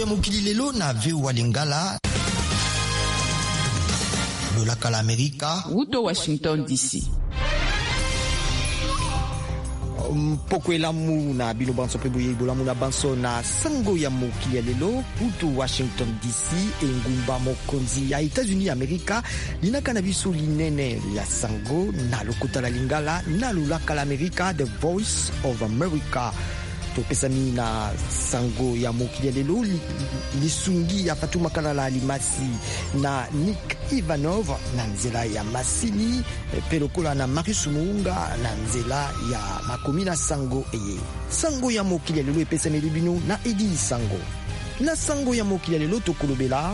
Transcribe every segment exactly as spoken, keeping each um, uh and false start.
mokili lelo na V O A Lingala. Lolaka la Amerika. Wuto Washington D C. Mpoko elamu na bino banso pe boye bolamu na banso na sango ya mokili ya lelo Wuto Washington D C engumba mokonzi ya États-Unis Amerika linaka na biso linene ya sango na lokota la Lingala na lolaka la Amerika The Voice of America. Topesami na sango ya mokili ya lelo lisungi ya Fatuma Kalala Alimasi na Nick Ivanov na nzela ya masini pelokola na Marius Muunga na nzela ya makomi na sango eye. Sango ya mokili ya lelo epesami libino na Edi Sango. Na sango ya mokili ya lelo tokolobela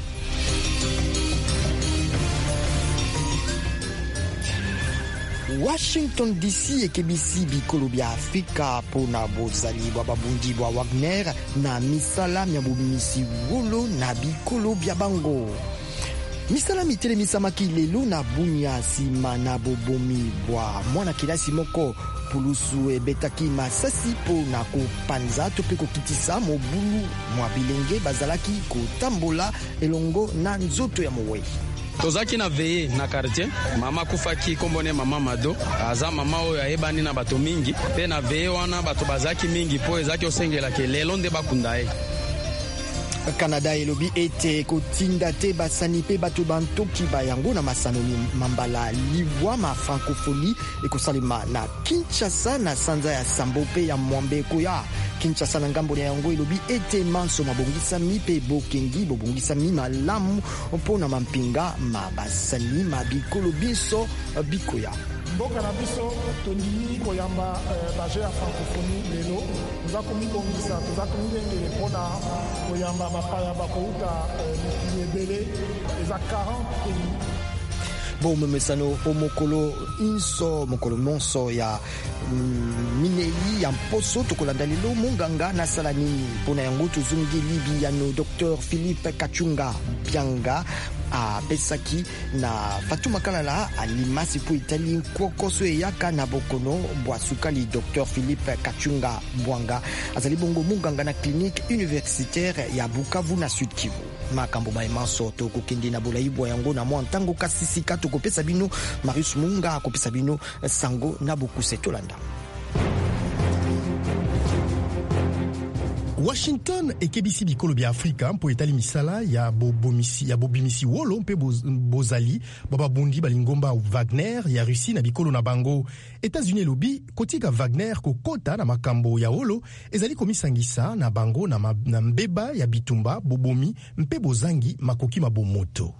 Washington D C ekebisi bikolo bya Afrika pona bozali bwa babundi bwa Wagner na misala mya bobimisi wolo na bikolo bya bango. Misala mitelemisamaki lelo na bunya nsima na bobomi bwa mwana kilasi moko pulusu ebetaki masasi po na kopanza to pe kokitisa mobulu mwa bilenge bazalaki kotambola elongo na nzoto ya mowei. Tozaki na veye na quartier mama kufaki kombone mama Mado aza mama oyo ayebani na bato mingi pe na veye wana bato bazaki mingi po ezaki osengela ke lelo nde bakunda ye. Canada elobi ete kotinda te basani pe bato bantoki bayango na masano mambala livwa ma francophonie ekosalema na Kinshasa na sanza ya Sambo pe ya Mwambe koya. Kinshasa na ngambo ya yango elobi ete manso mabongisami pe bokengi bobongisami malamu mpona mampinga mabasani mabikolo biso bikoya. Mboka na biso tondimi koyamba baje ya francophonie lelo tuza komibongisa tuza komilengele mpona koyamba bapaya bakouta mikili ebele eza quarante pays. Bon memesano omokolo inso mokolo monso ya mm, minei ya mposo tokolanda lelo monganga na salani mpona yango tozungi libi ya no Docteur Philippe Kachunga Bianga a pesaki na Fatuma Kalala Alimasi po itali kokoso eyaka na bokono bwasukali Docteur Philippe Kachunga Bwanga azali bongo monganga na clinique universitaire ya Bukavu na Sud Kivu. Makambo maemanso tokokende na bolaibwa yango na mwa ntango kasisika tokopesa bino Marius Munga akopesa bino sango na bokuse tolanda. Washington ekebisi bikolo bya Afrika mpo etali misala ya bobomisi ya bobimisi wolo mpe bozali baba bundi balingomba Wagner ya Russie na bikolo na bango. États-Unis lobi kotika Wagner kokota na makambo ya wolo ezali komisangisa na bango na, ma, na mbeba ya bitumba bobomi mpe bozangi makoki mabomoto.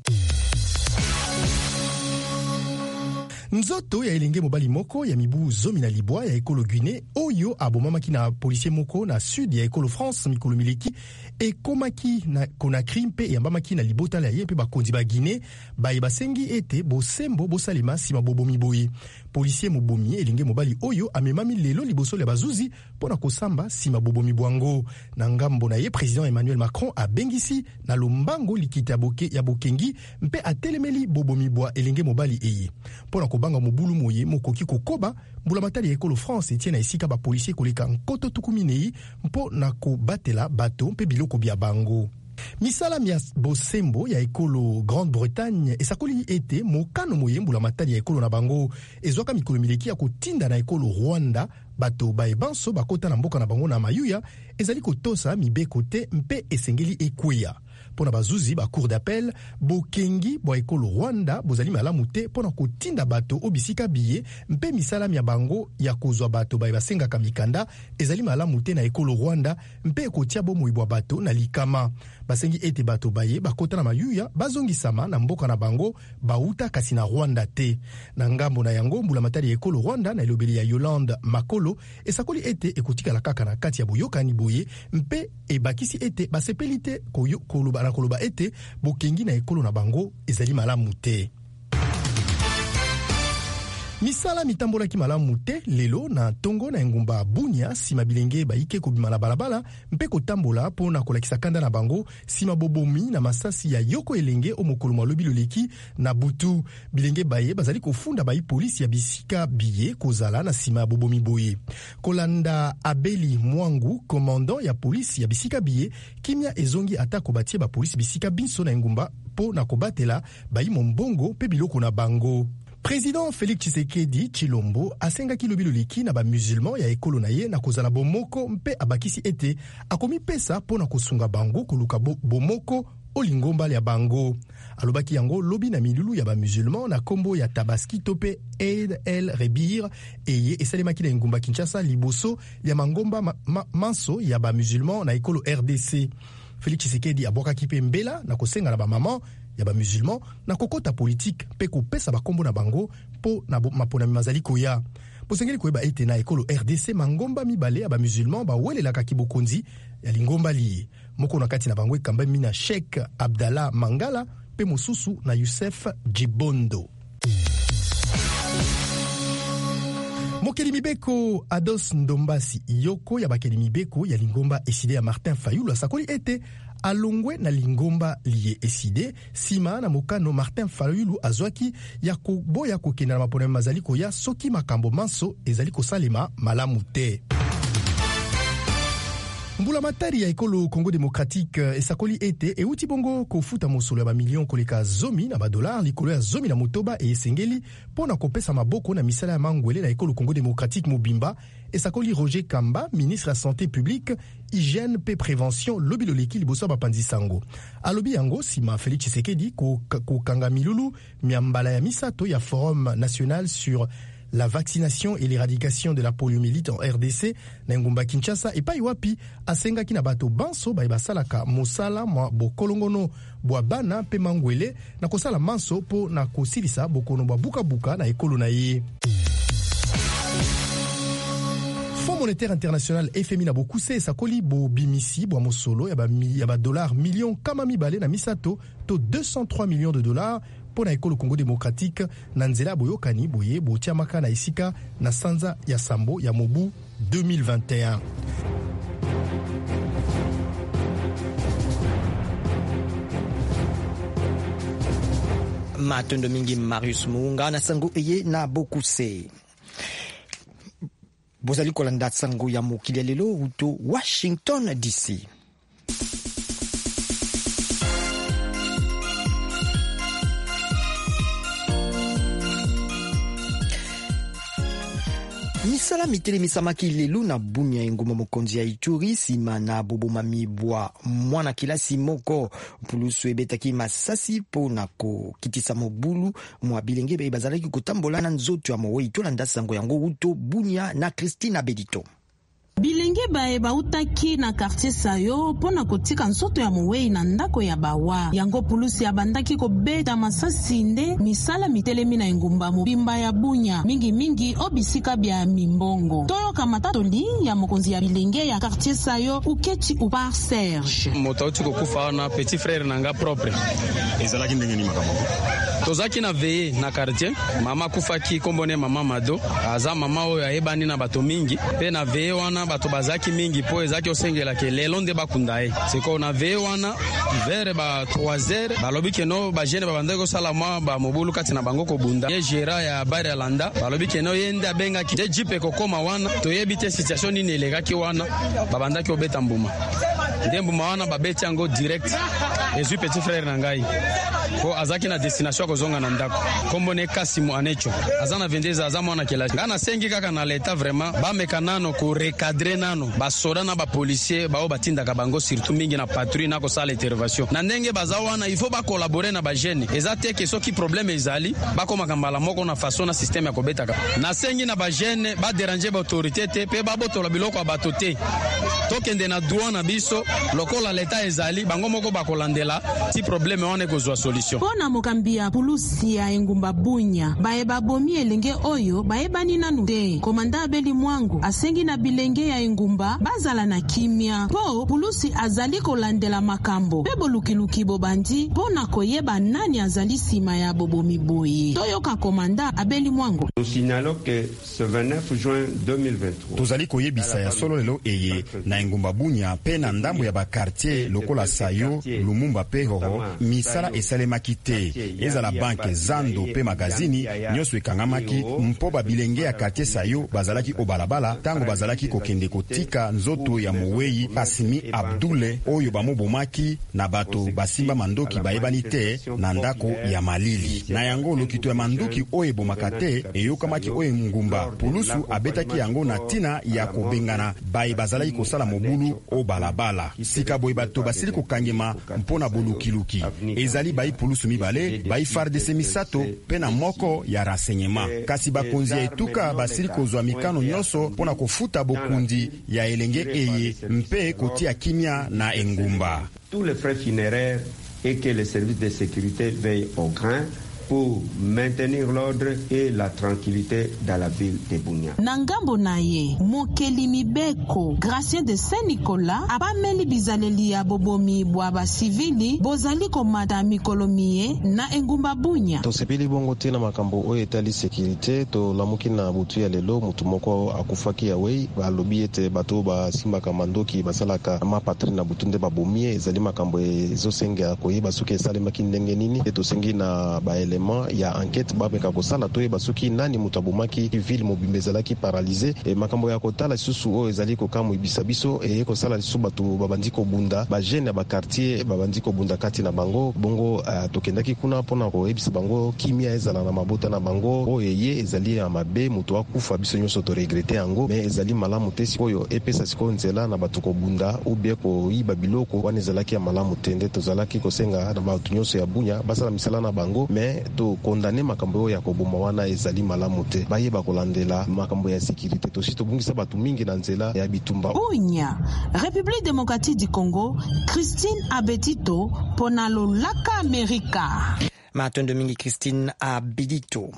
Nzoto ya elenge mobali moko ya mibu zomi na libwa ya ekolo Guinée oyo abomamaki na policier moko na sud ya ekolo France mikolo mileki ekomaki na Conakry mpe yambamaki na libotala ye mpe bakonzi ba Guinée baye basengi ete bosembo bosalema nsima bobomi boye. Policier mobomi elenge mobali oyo amemami lelo liboso ya bazuzi mpona kosamba nsima bobomi bwango. Na ngambo na ye président Emmanuel Macron abengisi na lombango likita ya, boke, ya bokengi mpe atelemeli bobomi bwa elenge mobali eye. Mpona kobanga mobulu moye mokoki kokoba mbula matali ya ekolo France etie na esika ba policier koleka nkoto tukuminei mpo na kobatela bato mpe biloko bya bango. Misala mia bosembo ya ekolo Grande-Bretagne esakoli ete mokano moye mbula matali ya ekolo na bango ezwaka mikolo mileki ya kotinda na ekolo Rwanda bato baebanso bakota na mboka na bango na mayuya ezali kotosa mibeko te mpe esengeli ekweya. Pona bazuzi ba cour d'appel bokengi bwa ekolo Rwanda bozali malamu te pona kotinda bato obisika biye mpe misala mia bango ya kozwa bato baye basengaka mikanda ezali malamu te na ekolo Rwanda mpe kotia bomoi bwa bato na likama. Basengi ete bato baye bakota na mayuya bazongisama na mboka na bango bauta kasi na Rwanda te. Na ngambo na yango mbula matali ya ekolo Rwanda na elobeli ya Yolande Makolo esakoli ete ekotikala kaka na kati ya boyokani boye mpe ebakisi ete basepeli te koloba na koloba ete bokengi na ekolo na bango ezali malamu te. misala mitambola ki malamu te lelo na tongo na engumba Bunia sima bilenge baike kobima na balabala mpe kotambola po na kolakisa kanda na bango sima bobomi na masasi ya yoko elenge o mokolo malobi loleki na butu bilenge baye bazali kofunda bayi polisi ya bisika biye kozala na sima ya bobomi boye kolanda Abeli Mwangu commandant ya polisi ya bisika biye kimia ezongi ata kobatie ba polisi bisika binso na engumba po na kobatela bayi mombongo pe biloko na bango. Président Félix Tshisekedi Chilombo asengaki lobi loleki na ba musulman ya ekolo na ye na kozala bomoko mpe abakisi ete akomi pesa po na kosunga bango koluka bo, bomoko o lingomba ya bango. Alobaki yango lobi na milulu ya ba musulman na kombo ya Tabaski tope Eid el Rebir eye esalemaki na ngumba Kinshasa liboso ya mangomba ma, ma, manso ya ba musulman na ekolo R D C. Félix Tshisekedi abwakaki pe mbela na kosenga na ba maman ya ba musulman na kokota politique pe kopesa bakombo na bango po na mapona mazali koya. Posengeli koyeba ete na ekolo R D C mangomba mibale ya ba musulman ba welelaka kibokonzi ya lingomba liye. Moko na kati na bango ekamba mina Sheikh Abdallah Mangala pe mosusu na Youssef Djibondo. Mokeli mibeko Ados Ndombasi yoko ya bakeli mibeko ya lingomba eside ya Martin Fayulu asakoli ete alongwe na lingomba liye eside sima na mokano Martin Fayulu azwaki ya koboya kokenda na mapona mazali koya soki makambo manso ezali kosalema malamu te. Mbula matari ya ekolo Congo Démocratique esakoli ete euti bongo kofuta mosolo ya ba million koleka zomi na ba dollar likolo ya zomi na motoba e esengeli pona kopesa maboko na misala ya mangwele na ekolo Congo Démocratique mobimba esakoli Roger Kamba ministre ya santé publique hygiène pe prévention lobi loleki liboso ba panzisango alobi yango sima Félix Tshisekedi ko, ko kanga milulu miambala ya misato ya forum national sur la vaccination et l'éradication de la poliomyélite en R D C na ngumba Kinshasa epai wapi asengaki na bato banso bai basalaka mosala mwa bokolongono bwa bana pe mangwele na kosala manso po na kosilisa bokono bwa buka-buka na ekolo na ye. Fonds monétaire international F M I na bokuse sakoli bo bimisi bwa mosolo ya ba ya ba dollars millions kama mibale na misato to deux cent trois millions de dollars pour na ekolo Congo Démocratique na nzela boyokani boye botiamaka na isika na sanza ya sambo ya mobu deux mille vingt et un. Matondo mingi Marius Munga na sango eye na bokuse. Bozali kolanda sango ya mokili lelo uto Washington D C. Misala mitele misamaki lelu na Bunia enguma mokonzi ya Ituri sima na bobo mamibwa mwana kilasi moko pulusu ebetaki masasi po na ko kitisa mobulu mwa bilenge be bazalaki kotambola na nzoto ya mowe itola ndasango yango uto Bunia na Christina Bedito. Bilenge bae bautaki na quartier Sayo pona kotika nsoto ya mowei na ndako ya bawa. Yango pulusi ya bandaki ko beta masasi nde misala mitelemi na engumba mobimba ya Bunya. Mingi mingi obisika bya mimbongo. Toyo kamatato li ya mokonzi ya bilenge ya quartier Sayo ukechi upar Serge. Motauti kokufa na petit frère nanga propre. Ezalaki ndenge ni makambo. Tozaki na veye na quartier. Mama kufaki kombone mama Mado. Aza mama oyo ayebani na bato mingi. Pe na veye wana bato bazaki mingi po ezaki osengela ke lelo nde bakunda ye seko na ve wana vers ba trois heures balobi ke no ba jeune babandaki kosala mwa ba mobulu kati na bango kobunda ye gera ya bari ya landa balobi ke no ye nde abengaki nde jipe kokoma wana toyebi te situation nini elekaki wana babandaki obeta mbuma nde mbuma wana babeti yango direct ezwi petit frère na ngai po azaki na destination kozonga na ndako kombone Kasimu Anecho azana vendeza aza mwana kela ngana sengi kaka na leta vraiment bameka nano ko recadrer nano basoda na ba policier bao batindaka bango surtout mingi na patrouille na ko sala intervention na ndenge baza wana il faut ba collaborer na ba jeune ezate ke soki problème ezali bakoma kambala moko na façon na système ya kobetaka na sengi na ba jeune ba déranger ba autorité te pe ba botola biloko abatote tokende na droit na biso lokola leta ezali bango moko bakolandela ti problème wana kozwa solution. Pona mokambi ya pulusi ya engumba Bunya bayeba bomi elenge oyo bayebani nanu te. Komanda Abeli Mwangu asengi na bilenge ya engumba bazala na kimia po pulusi azali kolandela makambo pe bolukiluki bobandi pona koyeba nani azali sima ya bobomi boye. Toyoka komanda Abeli Mwangu. Nous signalons que ce vingt-neuf juin deux mille vingt-trois tozali koyebisa ya solo lelo eye na engumba Bunya pe na ndambo ya bakartier lokola Sayo, Lumumba pe Hoho misala esalemaki te. Ezala banke Zando pe magazini nyonso ekangamaki mpo babilenge ya kartier Sayo bazalaki obalabala tango bazalaki kokende kotika nzoto ya Mowei Asimi Abdule oyo bamobomaki na bato basimba mandoki bayebani te na ndako ya Malili. Na yango lokito ya mandoki oyo ebomaka te eyokamaki oyo ngumba pulusu abetaki yango na tina ya kobengana baye bazalaki kosala mobulu o balabala. Sika boye bato basili kokangema mpona bolukiluki ezali bayi pulusu mibale bayi F A R D C misato pe na moko ya renseignement. Kasi bakonzi ya etuka basili kozwa mikano nyonso mpona kofuta bokundi ya elenge eye mpe kotia kimia na engumba. Tous les frais funéraires et que les services de sécurité veillent au grain pour maintenir l'ordre et la tranquillité dans la ville de Bunya. Nangambo naye Mokeli Mibeko Gracien de Saint-Nicolas abameli bizaleli ya bobomi bwa civili bozali komata mikolomie na engumba Bunya. Tosepeli bongo te na makambo oyo etali sécurité to lamuki na butu ya lelo mutu moko akufaki ya wei balobi ete bato basimbaka mandoki basalaka mapatri na butu nde babomie ezali makambo ezosenga koyeba soki esalemaki ndenge nini tosengi na baele ya enquête babeka kosala toyeba soki nani mutu abomaki ville mobimba ezalaki paralysé e makambo ya kotala lisusu oyo ezali kokamwa ibisa biso e kosala lisusu bato babandi kobunda bagene ya bakartier babandi kobunda kati na bango bongo uh, tokendaki kuna mpona koyebisa bango kimia ezala na mabota na bango oyo eye ezali ya mabe mutu akufa biso nyonso toregrete yango me ezali malamu te sikoyo epesa sikoyo nzela na bato kobunda ubie koyiba biloko wana ezalaki ya malamu te nde tozalaki kosenga na bato nyonso ya Bunya basala misala na bango me to kondane makambo oyo ya koboma wana ezali malamu te bayeba kolandela makambo ya sécurité to sito bungisa bato mingi na nzela ya bitumba. Bunya, République démocratique du Congo, Christine Abetito pona lolaka Amerika. Matondo mingi Christine Abedito.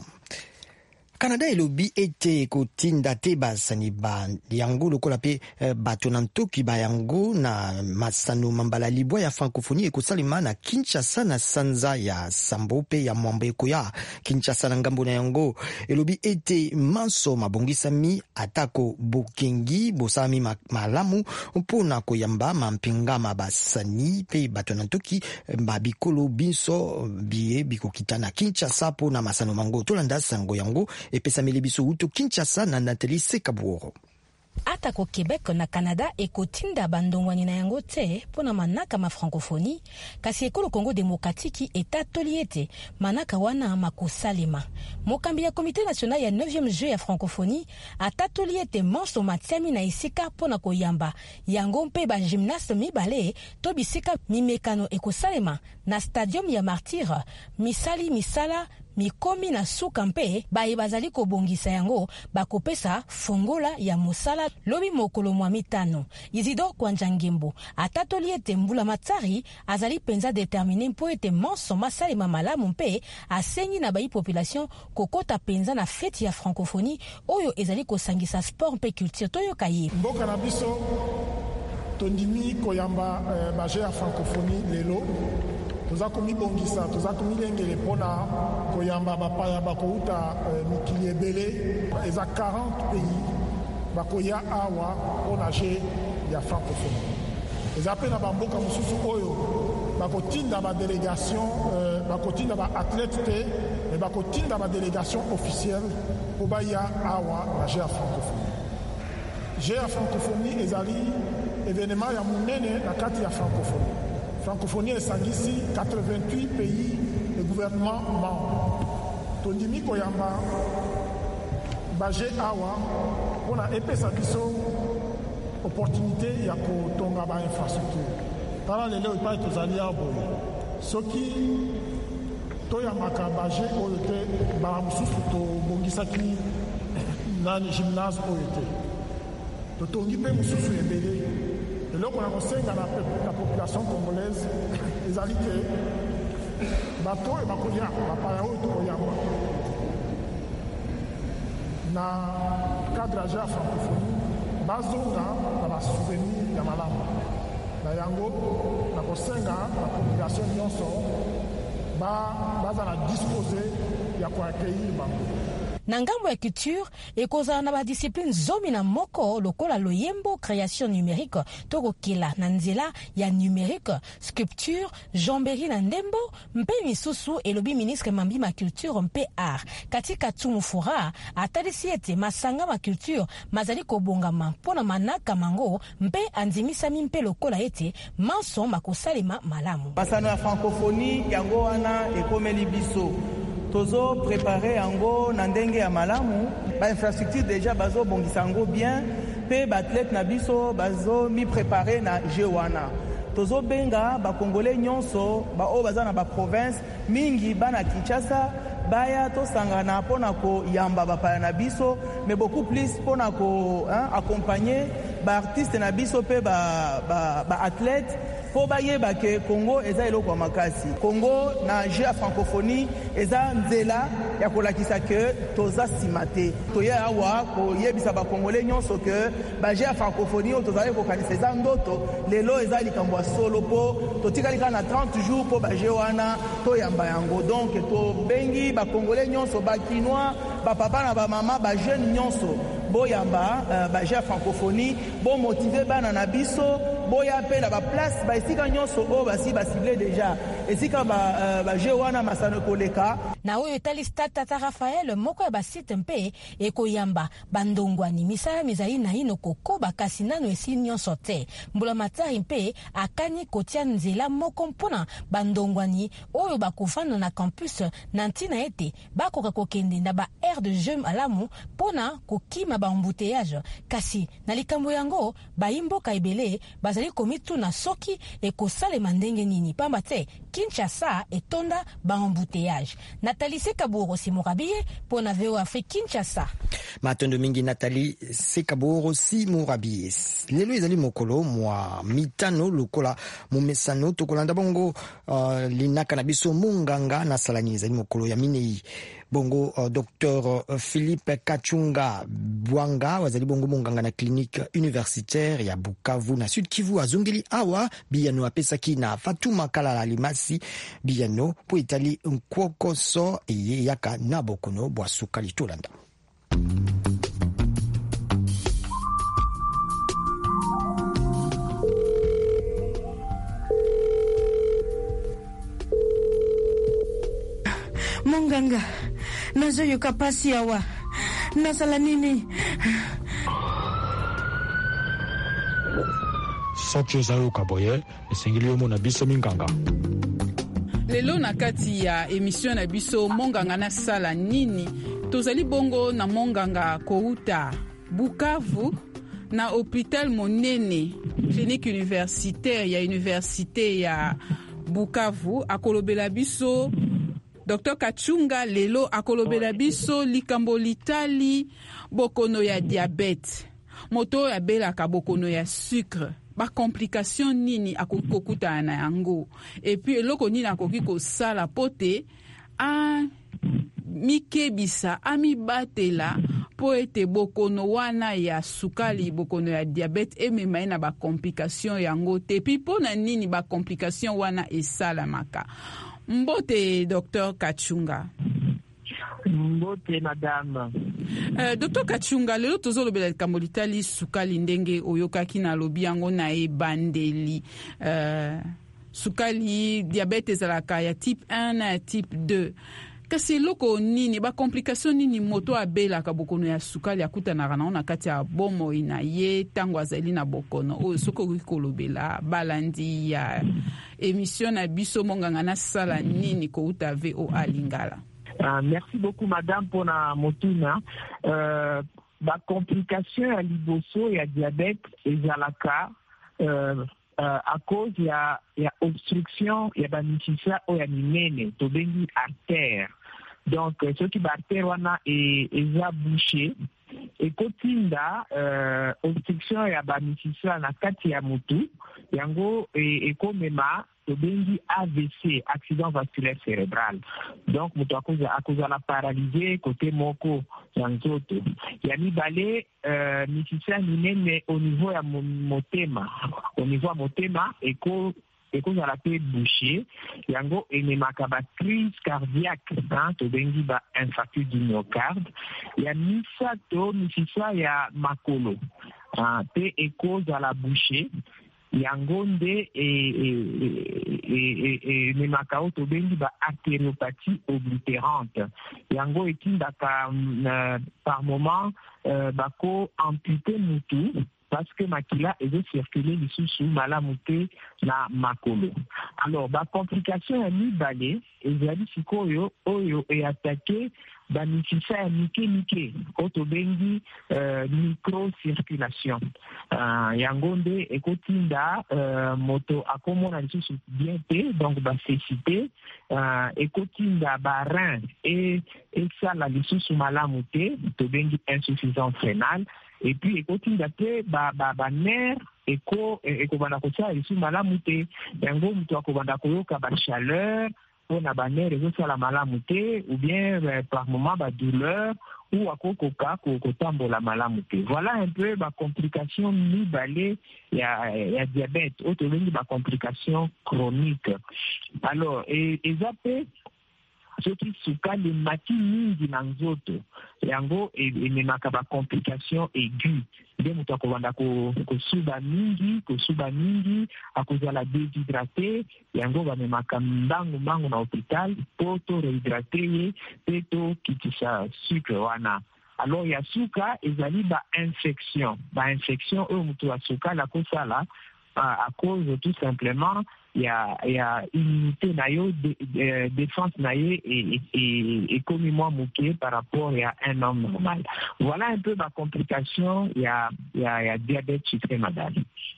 Canada elobi ete kotinda te basani ba yango lokola pe eh, bato na ntoki ba yango na masano mambala libwa ya francophonie ekosalema na Kinshasa na sanza ya Sambo pe ya mwambo ekoya Kinshasa na ngambo na yango elobi ete manso mabongisami atako bokengi bosami malamu mpona koyamba mampingama basani pe bato na ntoki ba bikolo binso biye bikokita na Kinshasa po na masano mango tolanda sango yango epesa melebiso uto Kinshasa na Nathalie Sekabworo. Ata ko Québec na Canada ekotinda bandongwani na yango te pona manaka ma francophonie kasi ekolo Congo démocratique etatoli ete manaka wana makosalema mokambi ya comité national ya neuvième jeu ya francophonie atatoli ete monso matiami na isika pona koyamba yango mpe ba gymnaste mibale to bisika mimekano ekosalema na stadium ya Martyr misali misala mikomi na suka mpe baye bazali kobongisa yango bakopesa fongola ya mosala lobi mokolo mwa mitano. Isidore Kwanjangembo atatoli ete Mbula Matari azali penza determine mpo ete monso masalema malamu mpe asengi na bayi population kokota penza na fete ya francophonie oyo ezali kosangisa sport mpe culture toyo kaye. Mboka na biso tondimi koyamba eh, baje ya francophonie lelo toza komibongisa toza komilengele mpona koyamba bapaya bakouta eh, mikili ebele eza quarante pays bakoya awa mpona je ya francophonie eza mpe na bamboka mosusu oyo bakotinda badélégation eh, bakotinda baathlète te me bakotinda badélégation officielle mpo baya awa na je ya francophonie. Je ya francophonie ezali événement ya monene na kati ya francophonie. Francophonie esangisi quatre-vingt-huit pays et gouvernements membres. Tondimi koyamba baje awa pona epesa biso opportunité ya kotonga ba infrastructure. Tala lelo ipai tozali awa boye. Soki toyambaka baje oyo te ba mosusu tobongisaki nani gymnase oyo te. Totongi mpe mosusu ebele eloko na kosenga na la population congolaise ezali ke bato oyo bakoya bapaya oyo tokoyamba na cadre ya francophonie bazonga na basouvenir ya malamu na yango na kosenga na population nyonso baza na dispose ya koaccueillir bango. Na ngambo ya culture ekozala na badiscipline zomi na moko lokola loyembo création numérique tokokela na nzela ya numérique sculpture jamberi na ndembo mpe misusu elobi ministre mambi ma culture mpe art katika tumu fura atalisi ete masanga ma culture mazali kobongama mpona manaka mango mpe andimisami mpe lokola ete manso makosalema malamu. Masano ya francophonie yango wana ekomeli biso tozo préparer yango na ndenge ya malamu ba infrastructure déjà bazo bongisa yango bien pe ba athlète na biso bazo mi préparer na jewana tozo benga ba congolais nyonso ba o baza na ba province mingi bana Kinshasa baya to sangana pona ko yamba bapaya na biso mais beaucoup plus pona ko hein, accompagner ba artiste na biso pe ba ba, ba athlète po bayeba ke Congo eza eloko makasi. Congo na jeu ya francophonie eza nzela ya kolakisa ke toza simate toya awa koyebisa ba congolais nyonso ke ba jeu ya francophonie o tozali kokanisa eza ndoto lelo eza likambo solo po totikali na trente jours po ba jeu wana toyamba yango donc to bengi ba congolais nyonso ba kinois ba papa na ba mama ba jeune nyonso boyamba uh, ba jeu ya francophonie bo motiver bana na biso boya pe na ba place ba esika nyonso o basi ba ciblé déjà esika ba ba jeu wana masano koleka na oyo talista tata Raphaël moko ya ba site mpe ekoyamba bandongwani misala mizali na ino kokoba kasi nano esi nyonso te mbula matari mpe akani kotia nzela moko mpona bandongwani oyo bakofana na campus na ntina ete bakoka kokende na ba aire de jeu alamu mpona kokima ba embouteillage kasi na likambo yango bayimboka ebele bazali komitu na soki ekosalema ndenge nini pamba te Kinshasa etonda ba embouteillage. Nathalie Sekaburo Simurabie pour na V O Afrique Kinshasa. Matondo mingi Nathalie Sekaburo Simurabie. Lelo ezali mokolo mwa mitano lokola mumesano tokolanda bongo uh, linaka na biso munganga na salani ezali mokolo ya minei. Bongo uh, docteur uh, Philippe Kachunga Bwanga wazali bongo munganga na clinique universitaire ya Bukavu na Sud Kivu azungeli awa biyano apesaki na Fatuma Kalala Limasi biyano po itali nkwokoso eye yaka nabokono bwasuka litolanda. Munganga nazoyoka pasi awa nasala nini soki ozayoka boye esengeli yo mona biso minganga lelo na kati ya emission na biso monganga na sala nini tozali bongo na monganga kouta Bukavu na hôpital monene clinique universitaire ya université ya Bukavu akolobela biso docteur Kachunga lelo akolobela biso likambo litali bokono ya diabete moto ya belaka bokono ya sucre ba complication nini akokuta na yango et puis eloko nini akoki kosala pote a mikebisa amibatela po ete bokono wana ya sukali bokono ya diabete emema na ba complication yango te puis pona nini ba complication wana esalamaka. Mbote docteur Kachunga. Mbote madame. Uh, docteur Kachunga lelo tozolobela likambo litali sukali ndenge oyokaki na lobi yango na ebandeli. Uh, sukali diabete ezalaka ya type un na ya type deux. Kasi loko nini ba complication nini moto abelaka bokono ya sukali akutanaka na ona kati ya bomo ina ye tango azali na bokono oyo soko kolobela balandi ya émission na biso monganga na sala nini ko uta V O A Lingala. Uh, merci beaucoup madame pour na motuna. Euh, ba complication ya liboso ya diabète ezalaka euh, Uh, à cause ya ya obstruction ya ba misisa o ya minene to bengi artère. Donc ce qui ba artère wana e eza bouché ekotinda uh, obstruction ya bamisisa na kati ya mutu yango e, ekomema tobengi A V C, accident vasculaire cérébral. Donc mutu akoza akozala paralysé côté moko ya nzoto ya mibale uh, misisa minene au niveau ya motema au niveau ya motema eko ekozala pe bouché yango ememaka ba crise cardiaque hein, tobengi ba infarctus du myocarde ya misato misisa ya makolo hein, pe ekozala bouché yango nde ememaka oyo tobengi ba artériopathie oblitérante yango etindaka uh, par moment uh, bako amputé mutu parce que makila ezo circuler lisusu malamu te na makolo. Alors ba complication ya mibale ezali sikoyo oyo eatake ba misisa ya mike mike oyo tobengi uh, microcirculation uh, yango nde ekotinda uh, moto akomona lisusu bien te donc ba cécité uh, ekotinda ba rein e esala lisusu malamu te tobengi insuffisance rénale. Et puis ekotinda te ba ba ba nerf eko ekobanda kosala lisusu malamu te yango mutu akobanda koyoka ba chaleur pona ba nerf ezosala malamu te ou bien euh, par moment ba douleur ou akokoka kotambola malamu te. Voilà un peu ba complication mibale ya ya diabète oyo tobengi ba complication chronique. Alors et ezape soki sukali mati mingi na nzoto yango ememaka ba complication aiguë nde moto akobanda kosuba mingi kosuba mingi akozala déshydraté yango bamemaka mbangu mbangu na hôpital po to rehydraté ye pe to kitisa sucre wana. Alors ya suka ezali ba infection ba infection oyo moto asukala kosala à cause tout simplement il y a il y a immunité na yo de, de, défense na ye et et et comme moi mouké par rapport à un homme normal. Voilà un peu ma complication, il y a il y a, y a diabète sucré madame.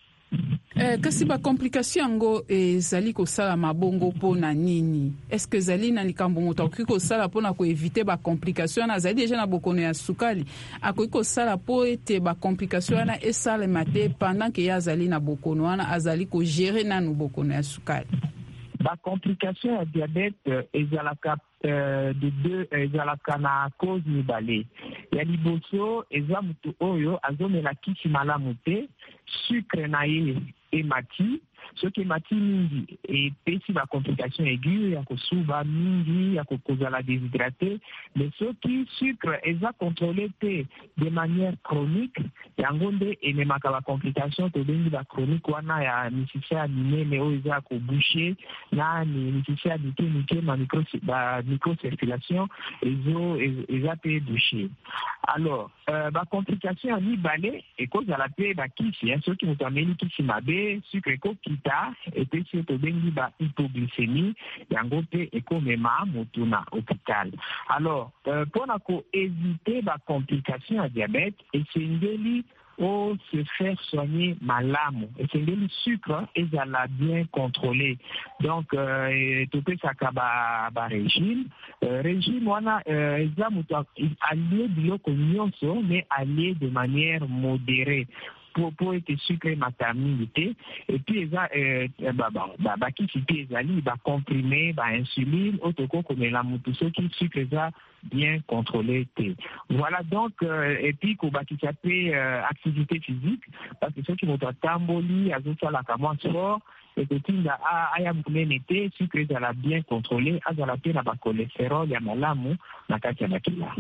Eh, kasi ba complication ngo ezali kosala mabongo pona nini? Est-ce que zali na likambo moto akoki kosala pona ko éviter ba complication na zali déjà na bokono ya sukali akoki kosala po ete ba complication na esala mate pendant que ya zali na bokono wana azali ko gérer na no bokono ya sukali? Ba complication ya diabète ezalaka euh, de deux ezalaka na cause mibale. Ya liboso eza mutu oyo azomela kisi malamu te sucre na ye emati soki emati mingi epesi ba complication aiguë ya kosuba mingi ya kozala déshydraté mais soki sucre eza contrôlé te de manière chronique yango nde ememaka ba complication tobengi ba chronique wana ya misisa ya minene oyo eza kobouche na misisa ya mike mike ma micro ba microcirculation ezo eza pe bouché. Alors euh, ba complication ya mibale ekozala pe bakisi soki moto ameli kisi mabe sucre ekokita epesi tobengi ba hypoglycémie yango pe ekomema motu na hôpital. Alors euh, pona ko éviter ba complication ya diabète esengeli o se faire soigner malamu esengeli sucre ezala bien contrôlé. Donc euh, topesaka ba ba régime euh, régime wana euh, eza moto allié biloko nyonso mais allié de manière modérée pour pour être sucre maternité et puis eza euh, ba ba ba, ba kisi pe ezali ba comprimé ba insuline otoko komela mutu soki sucre eza bien contrôlé te. Voilà donc euh, et puis ko ba kisa pe euh, activité physique parce que soki moto atamboli azosala kama sport et que tinda aya munene te sucre ezala bien contrôlé azala pe na ba cholestérol ya malamu na kati ya makila.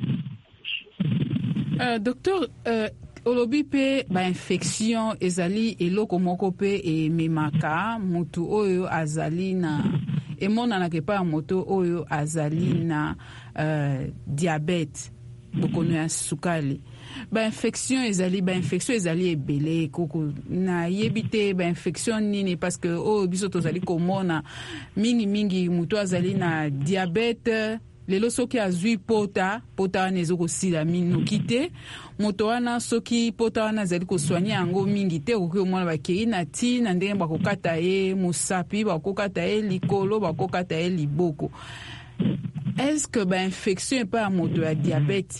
Euh, docteur euh, olobi pe ba infection ezali eloko moko pe e memaka mutu oyo azali na emona na kepa moto oyo azali na uh, diabète bokono ya sukali. Ba infection ezali ba infection ezali ebele koko na yebite ba infection nini parce que o biso tozali komona mingi mingi mutu azali na diabète lelo soki azui pota pota wana ezokosila minoki te moto wana soki pota wana azali kosoigne yango mingi te okoki omona bakei na ti na ndenge bakokata ye mosapi bakokata ye likolo bakokata ye liboko. Est-ce que ba infection epa ya moto ya diabète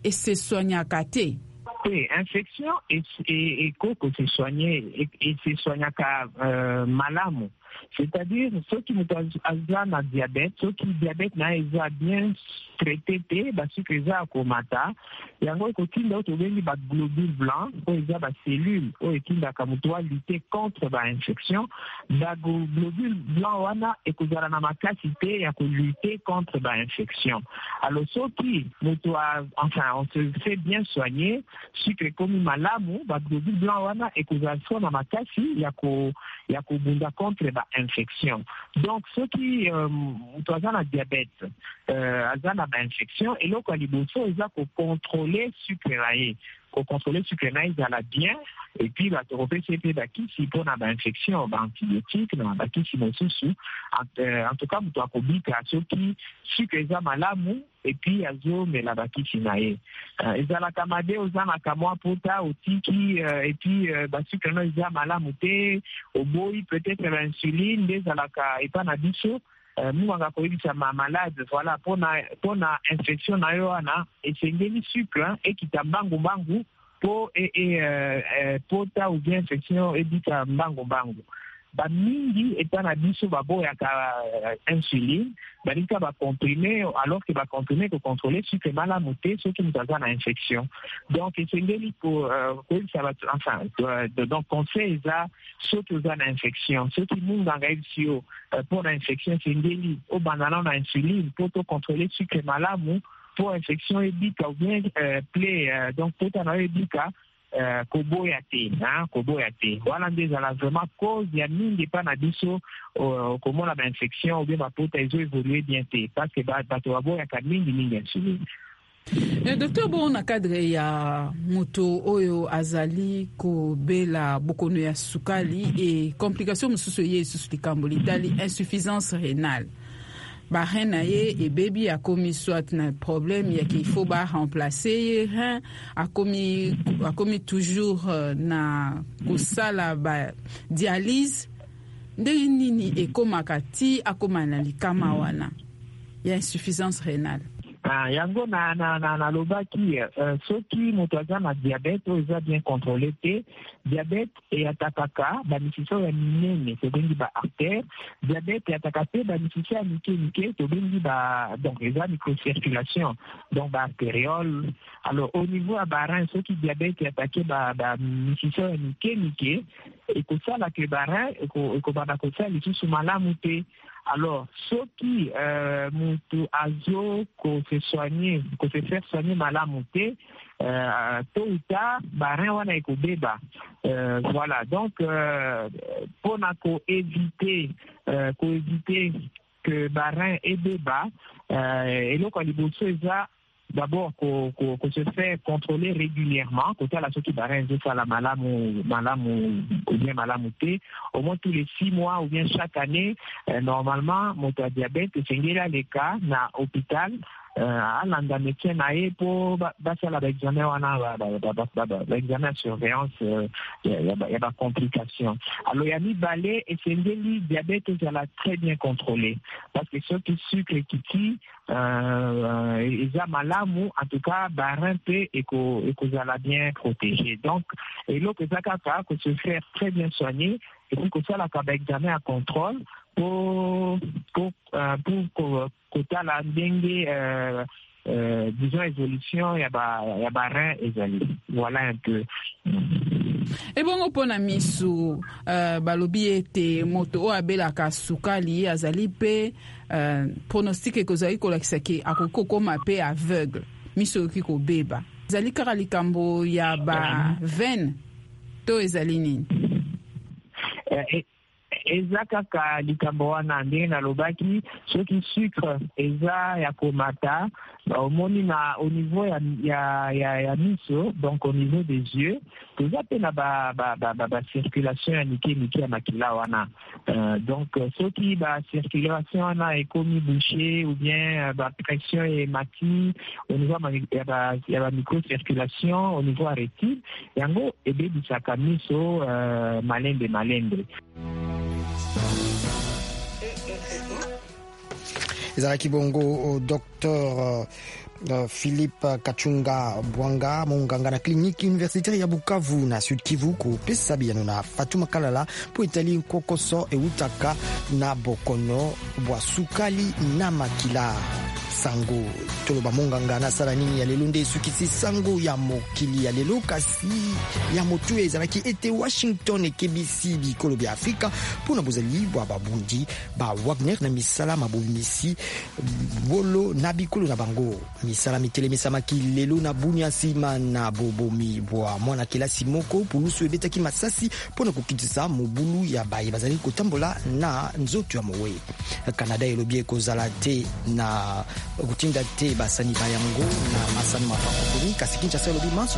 esesoignaka te. Oui, infection eko kosesoigne esesoignaka euh, malamu. C'est-à-dire ceux qui ont un diabète, ceux qui ont diabète na eza bien traité te basi que eza komata yango ekotinda otobengi ba globule blanc o eza ba cellule o ekindaka mutu lutter contre ba infection ba globule blanc wana ekozala na makasi te ya ko lutter contre ba infection. Alors ceux qui mutu enfin on se fait bien soigner sucre comme malamu ba globule blanc wana ekozala so na makasi ya ko ya ko bunda contre ba infection. Donc ceux qui euh, ont un diabète euh, ont une infection et là quand ils bossent ils ont contrôler sucre naïe pour contrôler sucre naïe ça la bien et puis la thérapie c'est d'acquis si pour une infection antibiotique na d'acquis si mosusu en tout cas vous doit publier ceux qui sucre za malamu et puis azo mais la d'acquis sinae ils ont la kamade aux ana kamwa pota otiki et puis ba sucre naïe za malamu te au boy peut-être l'insuline des alaka et pas na biso munganga koyebisa ma malade voilà pona pona infection na yo ana esengeli sucre ekita mbangu mbangu po e e pota ou bien infection ebita mbangu mbangu ba mingi etana biso baboya ka insuline balika ba comprimé alors que ba comprimé ko contrôler sucre malamu te ceux qui nous ont une infection donc esengeli pour ça va enfin donc conseil ça ceux qui ont une infection ceux qui munganga ibisio pour l'infection esengeli au banana na insuline pour contrôler sucre malamu pour infection ebika ou bien plaie donc pour tana ebika Uh, koboya te hein koboya te voilà déjà la vraiment cause ya mingi pa na biso uh, comment la infection ou bien ba pota ils ont évolué bien te parce que ba ba to boya ka mingi mingi insuline. Le docteur bon na cadre ya moto oyo azali ko bela bokono ya sukali et complication mususu ye susu likambo litali insuffisance rénale. Ba rein et baby a commis soit un problème il y a qu'il faut ba remplacer hein a commis a commis toujours na kusala ba dialyse ndenge nini ekomakati akomana likama wana ya insuffisance rénale. Ah, yango na na na na lobaki euh, ceux qui motoza na diabète ils ont bien contrôlé te diabète et atakaka ba misisi ya minene to bengi ba artère diabète et atakaka ba misisi ya mike mike to bengi ba donc les microcirculation donc ba artériole. Alors au niveau à barin ceux qui diabète et attaqué ba ba misisi ya mike mike et que ça la que barin et ko ko ba ko ça les sous malamu te. Alors, ceux qui euh, mutu azo ko se soigner, ko se faire soigner malamu te, euh, tôt ou tard, barin wana ekobeba. Euh, voilà. Donc, euh, pour na ko éviter, euh, ko éviter que barin ebeba, euh, et là, quand les bosso eza, d'abord, qu'on qu qu se fait contrôler régulièrement, côté à la sortie barin, ça la malamu, malamu, ou bien malamuté, au moins tous les six mois ou bien chaque année, euh, normalement, mon diabète, c'est là les cas, na hôpital, à l'anda médecin naé pour basa la examen wana l'examen de surveillance il y a il y a des complications. Alors il y a mis balai et c'est le diabète ça l'a très bien contrôlé parce que ceux qui sucre qui qui euh ils a malamu en tout cas barin peu et que et que ça l'a bien protégé. Donc et l'autre ça ka que se faire très bien soigner et puis que ça la ka examen à contrôle pour pour euh, pour pour côté la dengue euh, euh, disons évolution ya ba ya barin ezali voilà un peu. Et bon opona misu euh, balobi ete moto o abela ka sukali azali pe euh, pronostic ekozali kolakisa ke akoko koma pe aveugle misu kiko beba zali kara likambo ya ba veine to ezali nini euh, eza kaka likambo wana ndenge nalobaki soki sucre eza ya komata omoni na au niveau ya ya ya, ya miso donc au niveau des yeux toza pe na ba ba ba, ba, ba circulation ya mike mike ya makila wana euh, donc soki ba circulation wana ekomi bouché ou bien ba pression et mati au niveau ya ba ya ba microcirculation au niveau ya rétine yango ebebisaka miso euh, malembe malembe. ezalaki bongo docteur Uh, Philippe Kachunga Bwanga monganga na kliniki universitaire ya Bukavu na Sud Kivu ko pesa biano na Fatuma Kalala po etali kokoso e utaka na bokono bwa sukali na makila sango toloba monganga na sala nini ya lelo nde sukisi sango ya mokili ya lelo kasi ya motu ezalaki ete Washington e K B C bikolo bya Afrika pona bozali bwa babundi ba Wagner na misala mabomisi bolo na bikolo na bango misala mitelemisa makilelo na bunya sima na bobomi bwa mwana kelasi moko pulusu ebetaki masasi pona kokitisa mobulu ya baye bazali kotambola na nzoto ya mowe. Canada elobi kozala te na kutinda te basani bayango na masani mafakofoni kasi Kinshasa elobi